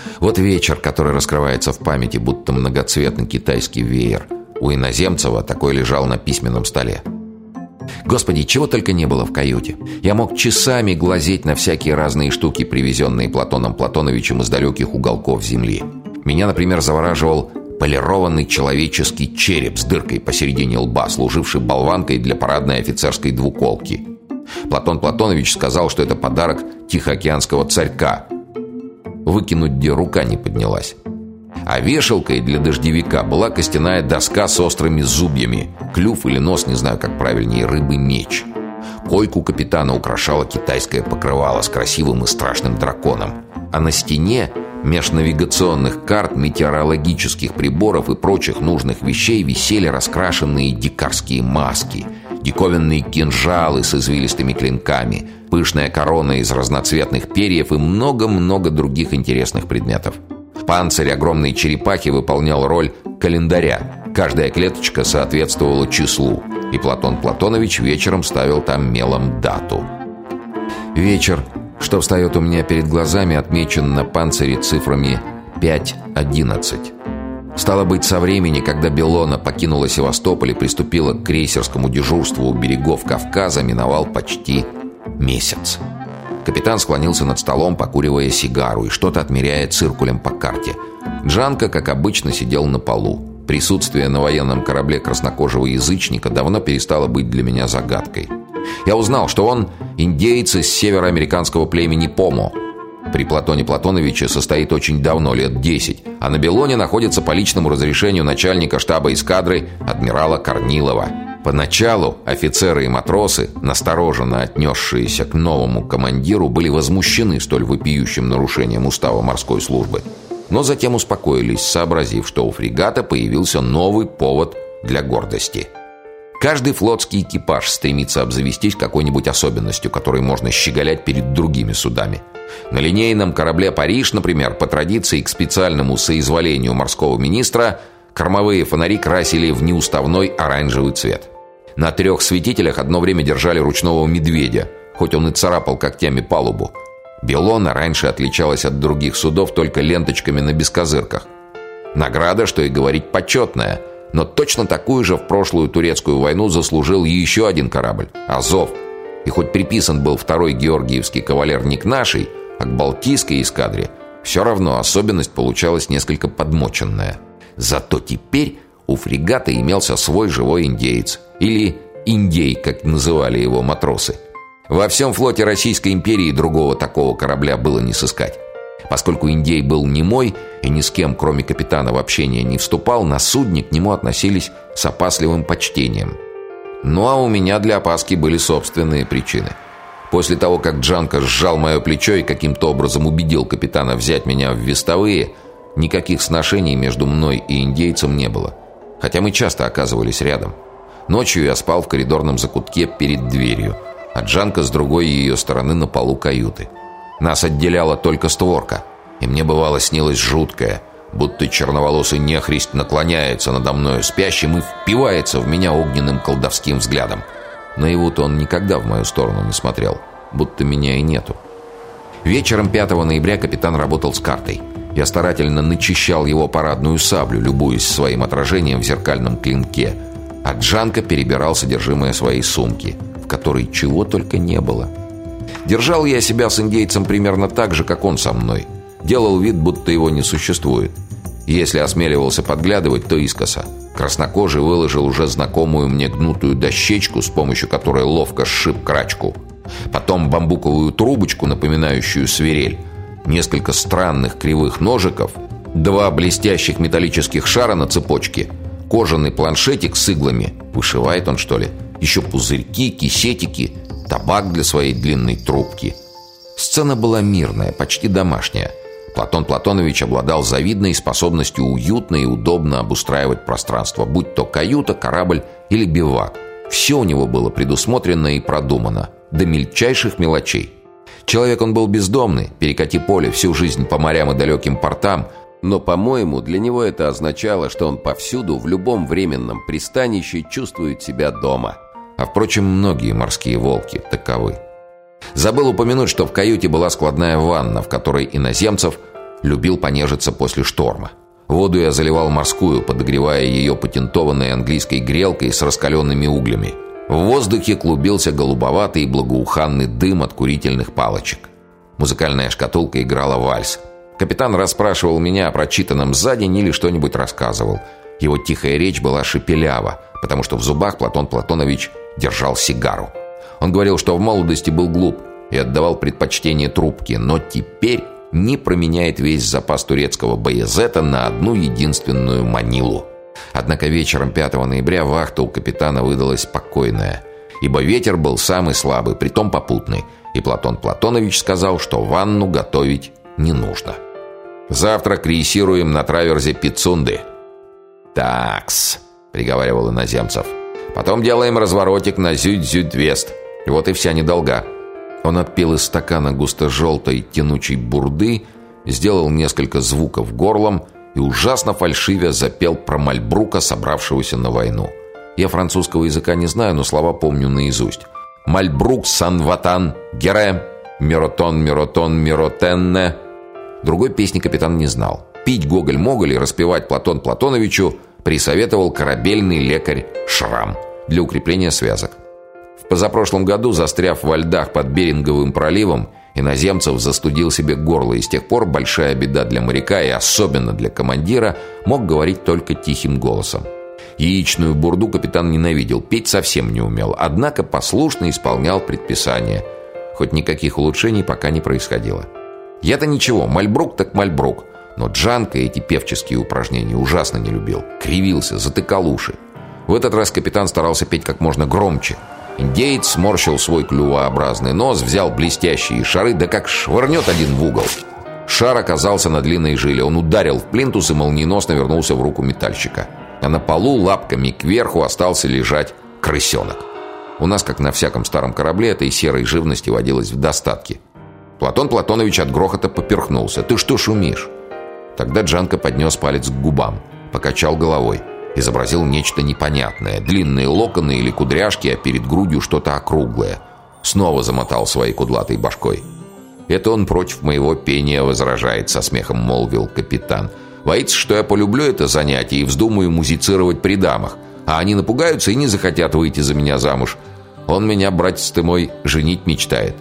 Вот вечер, который раскрывается в памяти, будто многоцветный китайский веер. У Иноземцева такой лежал на письменном столе. Господи, чего только не было в каюте. Я мог часами глазеть на всякие разные штуки, привезенные Платоном Платоновичем из далеких уголков земли. Меня, например, завораживал полированный человеческий череп с дыркой посередине лба, служивший болванкой для парадной офицерской двуколки. Платон Платонович сказал, что это подарок тихоокеанского царька. Выкинуть где рука не поднялась. А вешалкой для дождевика была костяная доска с острыми зубьями, клюв или нос, не знаю как правильнее, рыбы-меч. Койку капитана украшало китайское покрывало с красивым и страшным драконом. А на стене меж навигационных карт, метеорологических приборов и прочих нужных вещей висели раскрашенные дикарские маски, диковинные кинжалы с извилистыми клинками, пышная корона из разноцветных перьев и много-много других интересных предметов. Панцирь огромной черепахи выполнял роль календаря. Каждая клеточка соответствовала числу, и Платон Платонович вечером ставил там мелом дату. Вечер, что встает у меня перед глазами, отмечен на панцире цифрами 5:11. Стало быть, со времени, когда Беллона покинула Севастополь и приступила к крейсерскому дежурству у берегов Кавказа, миновал почти месяц. Капитан склонился над столом, покуривая сигару и что-то отмеряя циркулем по карте. Джанко, как обычно, сидел на полу. Присутствие на военном корабле краснокожего язычника давно перестало быть для меня загадкой. Я узнал, что он индеец из североамериканского племени Помо. При Платоне Платоновиче состоит очень давно, лет 10, а на Беллоне находится по личному разрешению начальника штаба эскадры адмирала Корнилова. Поначалу офицеры и матросы, настороженно отнесшиеся к новому командиру, были возмущены столь вопиющим нарушением устава морской службы. Но затем успокоились, сообразив, что у фрегата появился новый повод для гордости. Каждый флотский экипаж стремится обзавестись какой-нибудь особенностью, которой можно щеголять перед другими судами. На линейном корабле «Париж», например, по традиции к специальному соизволению морского министра, кормовые фонари красили в неуставной оранжевый цвет. На 3 светителях одно время держали ручного медведя, хоть он и царапал когтями палубу. Беллона раньше отличалась от других судов только ленточками на бескозырках. Награда, что и говорить, почетная, но точно такую же в прошлую турецкую войну заслужил еще один корабль – «Азов». И хоть приписан был второй георгиевский кавалер не к нашей, а к балтийской эскадре, все равно особенность получалась несколько подмоченная. Зато теперь у фрегата имелся свой живой индеец, или индей, как называли его матросы. Во всем флоте Российской империи другого такого корабля было не сыскать. Поскольку индей был немой и ни с кем, кроме капитана, в общение не вступал, на судне к нему относились с опасливым почтением. Ну а у меня для опаски были собственные причины. После того, как Джанко сжал мое плечо и каким-то образом убедил капитана взять меня в вестовые, никаких сношений между мной и индейцем не было. Хотя мы часто оказывались рядом. Ночью я спал в коридорном закутке перед дверью, а Джанко с другой ее стороны на полу каюты. Нас отделяла только створка, и мне бывало снилось жуткое, будто черноволосый нехрист наклоняется надо мною спящим и впивается в меня огненным колдовским взглядом. Наяву-то он никогда в мою сторону не смотрел, будто меня и нету. Вечером 5 ноября капитан работал с картой. Я старательно начищал его парадную саблю, любуясь своим отражением в зеркальном клинке, а Джанко перебирал содержимое своей сумки, в которой чего только не было. Держал я себя с индейцем примерно так же, как он со мной. Делал вид, будто его не существует. Если осмеливался подглядывать, то искоса. Краснокожий выложил уже знакомую мне гнутую дощечку, с помощью которой ловко сшиб крачку. Потом бамбуковую трубочку, напоминающую свирель, несколько странных кривых ножиков, 2 блестящих металлических шара на цепочке, кожаный планшетик с иглами, вышивает он, что ли, еще пузырьки, кисетики, табак для своей длинной трубки. Сцена была мирная, почти домашняя. Платон Платонович обладал завидной способностью уютно и удобно обустраивать пространство, будь то каюта, корабль или бивак. Все у него было предусмотрено и продумано, до мельчайших мелочей. Человек он был бездомный, перекати поле, всю жизнь по морям и далеким портам, но, по-моему, для него это означало, что он повсюду, в любом временном пристанище чувствует себя дома. А, впрочем, многие морские волки таковы. Забыл упомянуть, что в каюте была складная ванна, в которой Иноземцев Любил понежиться после шторма. Воду я заливал морскую, подогревая ее патентованной английской грелкой с раскаленными углями. В воздухе клубился голубоватый и благоуханный дым от курительных палочек. Музыкальная шкатулка играла вальс. Капитан расспрашивал меня о прочитанном за день или что-нибудь рассказывал. Его тихая речь была шепелява, потому что в зубах Платон Платонович держал сигару. Он говорил, что в молодости был глуп и отдавал предпочтение трубке, но теперь не променяет весь запас турецкого баязета на одну единственную манилу. Однако вечером 5 ноября вахта у капитана выдалась спокойная, ибо ветер был самый слабый, притом попутный, и Платон Платонович сказал, что ванну готовить не нужно. «Завтра крейсируем на траверзе Пицунды». «Такс», — приговаривал иноземцев. «Потом делаем разворотик на Зюд-Зюд-Вест. Вот и вся недолга». Он отпил из стакана густо-желтой тянучей бурды, сделал несколько звуков горлом и ужасно фальшивя запел про Мальбрука, собравшегося на войну. Я французского языка не знаю, но слова помню наизусть. «Мальбрук, сан-ватан, гере, миротон, миротон, миротенне». Другой песни капитан не знал. Пить гоголь-моголь и распевать Платон Платоновичу присоветовал корабельный лекарь Шрам для укрепления связок. В позапрошлом году, застряв во льдах под Беринговым проливом, иноземцев застудил себе горло, и с тех пор большая беда для моряка и особенно для командира, мог говорить только тихим голосом. Яичную бурду капитан ненавидел, петь совсем не умел, однако послушно исполнял предписания. Хоть никаких улучшений пока не происходило. Я-то ничего, Мальбрук так Мальбрук, но Джанко эти певческие упражнения ужасно не любил. Кривился, затыкал уши. В этот раз капитан старался петь как можно громче. Индеец сморщил свой клювообразный нос, взял блестящие шары, да как швырнет один в угол. Шар оказался на длинной жиле. Он ударил в плинтус и молниеносно вернулся в руку метальщика. А на полу лапками кверху остался лежать крысенок. У нас, как на всяком старом корабле, этой серой живности водилось в достатке. Платон Платонович от грохота поперхнулся. «Ты что шумишь?» Тогда Джанко поднес палец к губам, покачал головой, изобразил нечто непонятное. Длинные локоны или кудряшки, а перед грудью что-то округлое. Снова замотал своей кудлатой башкой. «Это он против моего пения возражает», — со смехом молвил капитан. «Боится, что я полюблю это занятие и вздумаю музицировать при дамах, а они напугаются и не захотят выйти за меня замуж. Он меня, братец ты мой, женить мечтает».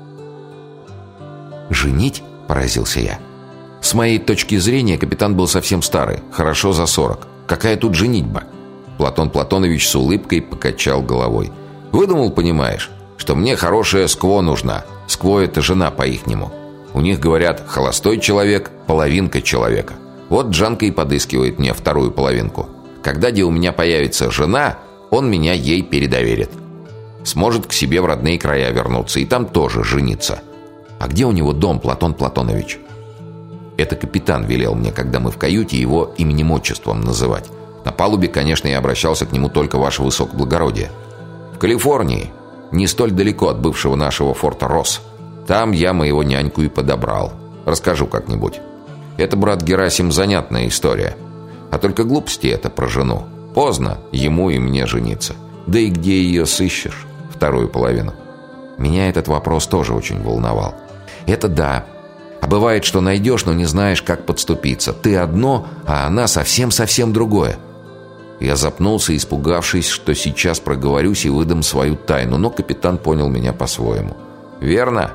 «Женить?» — поразился я. С моей точки зрения, капитан был совсем старый, хорошо за 40. Какая тут женитьба? Платон Платонович с улыбкой покачал головой. «Выдумал, понимаешь, что мне хорошая скво нужна. Скво — это жена по-ихнему. У них, говорят, холостой человек — половинка человека. Вот Джанко и подыскивает мне вторую половинку. Когда у меня появится жена, он меня ей передоверит. Сможет к себе в родные края вернуться и там тоже жениться. А где у него дом, Платон Платонович?» Это капитан велел мне, когда мы в каюте, его именем-отчеством называть. На палубе, конечно, я обращался к нему только ваше высокоблагородие. В Калифорнии, не столь далеко от бывшего нашего форта Росс. Там я моего няньку и подобрал. Расскажу как-нибудь. Это, брат Герасим, занятная история. А только глупости это про жену. Поздно ему и мне жениться. Да и где ее сыщешь, вторую половину? Меня этот вопрос тоже очень волновал. Это да. А бывает, что найдешь, но не знаешь, как подступиться. Ты одно, а она совсем-совсем другое. Я запнулся, испугавшись, что сейчас проговорюсь и выдам свою тайну, но капитан понял меня по-своему. «Верно.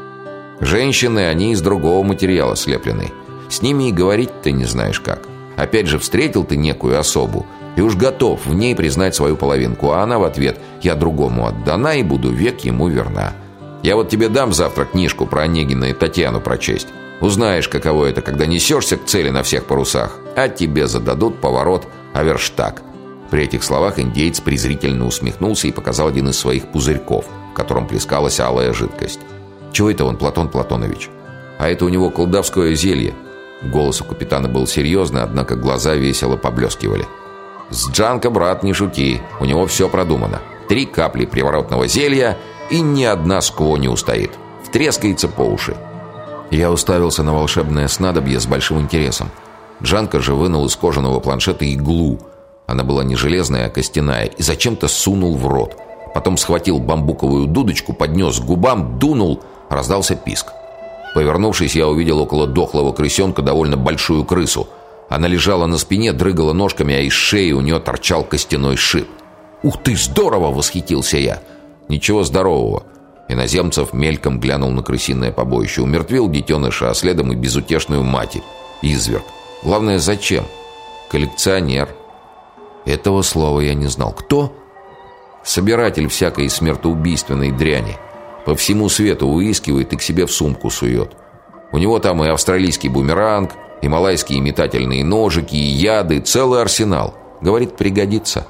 Женщины, они из другого материала слеплены. С ними и говорить ты не знаешь как. Опять же, встретил ты некую особу и уж готов в ней признать свою половинку, а она в ответ: «Я другому отдана и буду век ему верна». Я вот тебе дам завтра книжку про Онегина и Татьяну прочесть. Узнаешь, каково это, когда несешься к цели на всех парусах, а тебе зададут поворот аверштаг». При этих словах индеец презрительно усмехнулся и показал один из своих пузырьков, в котором плескалась алая жидкость. «Чего это он, Платон Платонович?» «А это у него колдовское зелье». Голос у капитана был серьезный, однако глаза весело поблескивали. «С Джанко, брат, не шути, у него все продумано. 3 капли приворотного зелья, и ни одна скво не устоит. Втрескается по уши». Я уставился на волшебное снадобье с большим интересом. Джанко же вынул из кожаного планшета иглу. Она была не железная, а костяная, и зачем-то сунул в рот. Потом схватил бамбуковую дудочку, поднес к губам, дунул, раздался писк. Повернувшись, я увидел около дохлого крысенка довольно большую крысу. Она лежала на спине, дрыгала ножками, а из шеи у нее торчал костяной шип. «Ух ты, здорово!» — восхитился я. «Ничего здорового». Иноземцев мельком глянул на крысиное побоище. Умертвил детеныша, а следом и безутешную матерь. Изверг. Главное, зачем? Коллекционер. Этого слова я не знал. Кто? Собиратель всякой смертоубийственной дряни. По всему свету выискивает и к себе в сумку сует. У него там и австралийский бумеранг, и малайские метательные ножики, и яды, целый арсенал. Говорит, пригодится.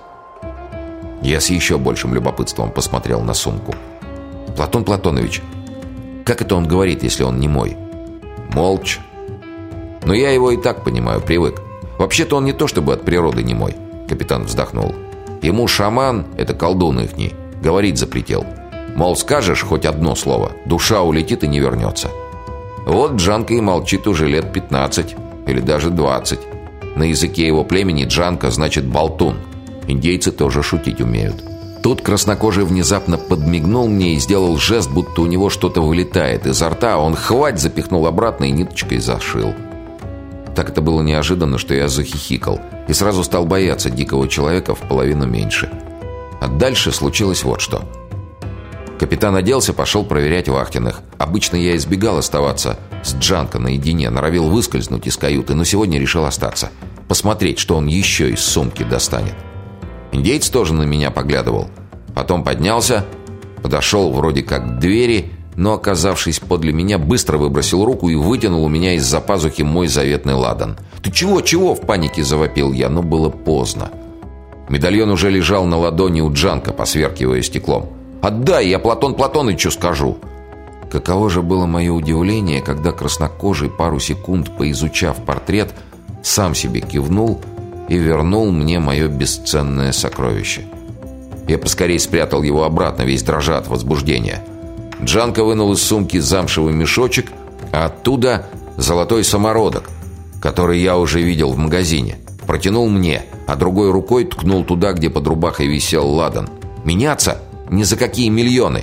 Я с еще большим любопытством посмотрел на сумку. «Платон Платонович, как это он говорит, если он не мой?» «Молча». «Но я его и так понимаю, привык. Вообще-то он не то чтобы от природы не мой». Капитан вздохнул. «Ему шаман, это колдун ихний, говорить запретил. Мол, скажешь хоть одно слово, душа улетит и не вернется. Вот Джанка и молчит уже лет 15 или даже 20. На языке его племени Джанка значит болтун. Индейцы тоже шутить умеют». Тут краснокожий внезапно подмигнул мне и сделал жест, будто у него что-то вылетает изо рта. Он хвать запихнул обратно и ниточкой зашил. Так это было неожиданно, что я захихикал и сразу стал бояться дикого человека в половину меньше. А дальше случилось вот что. Капитан оделся, пошел проверять вахтенных. Обычно я избегал оставаться с Джанко наедине, норовил выскользнуть из каюты, но сегодня решил остаться. Посмотреть, что он еще из сумки достанет. Индеец тоже на меня поглядывал. Потом поднялся, подошел вроде как к двери, но, оказавшись подле меня, быстро выбросил руку и вытянул у меня из-за пазухи мой заветный ладан. «Ты чего?» — в панике завопил я, но было поздно. Медальон уже лежал на ладони у Джанко, посверкивая стеклом. «Отдай, я Платон Платонычу скажу!» Каково же было мое удивление, когда краснокожий, пару секунд поизучав портрет, сам себе кивнул и вернул мне мое бесценное сокровище. Я поскорей спрятал его обратно, весь дрожа от возбуждения. Джанко вынул из сумки замшевый мешочек, а оттуда золотой самородок, который я уже видел в магазине. Протянул мне, а другой рукой ткнул туда, где под рубахой висел ладан. «Меняться? Ни за какие миллионы!»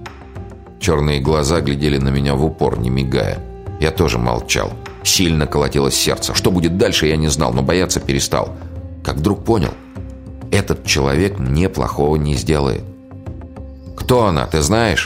Черные глаза глядели на меня в упор, не мигая. Я тоже молчал. Сильно колотилось сердце. Что будет дальше, я не знал, но бояться перестал. Как вдруг понял, этот человек мне плохого не сделает. «Кто она, ты знаешь?»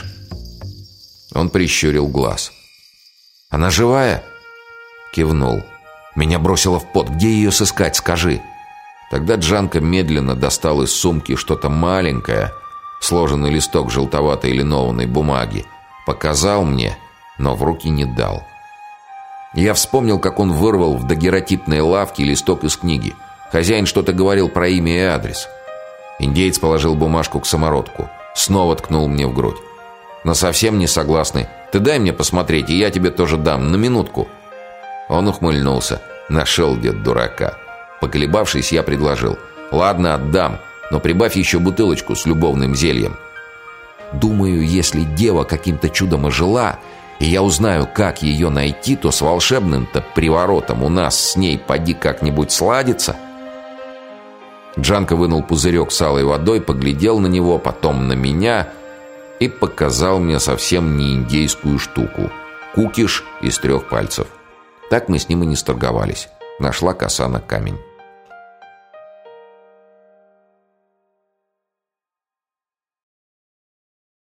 Он прищурил глаз. «Она живая?» Кивнул. Меня бросило в пот. «Где ее сыскать, скажи?» Тогда Джанко медленно достал из сумки что-то маленькое, сложенный листок желтоватой линованной бумаги. Показал мне, но в руки не дал. Я вспомнил, как он вырвал в дагеротипной лавке листок из книги. Хозяин что-то говорил про имя и адрес. Индеец положил бумажку к самородку. Снова ткнул мне в грудь. «Но совсем не согласны. Ты дай мне посмотреть, и я тебе тоже дам. На минутку». Он ухмыльнулся. Нашел дед дурака. Поколебавшись, я предложил: «Ладно, отдам, но прибавь еще бутылочку с любовным зельем». Думаю, если дева каким-то чудом ожила, и я узнаю, как ее найти, то с волшебным-то приворотом у нас с ней поди как-нибудь сладится. Джанко вынул пузырек с алой водой, поглядел на него, потом на меня и показал мне совсем не индейскую штуку — кукиш из 3 пальцев. Так мы с ним и не сторговались. Нашла коса на камень.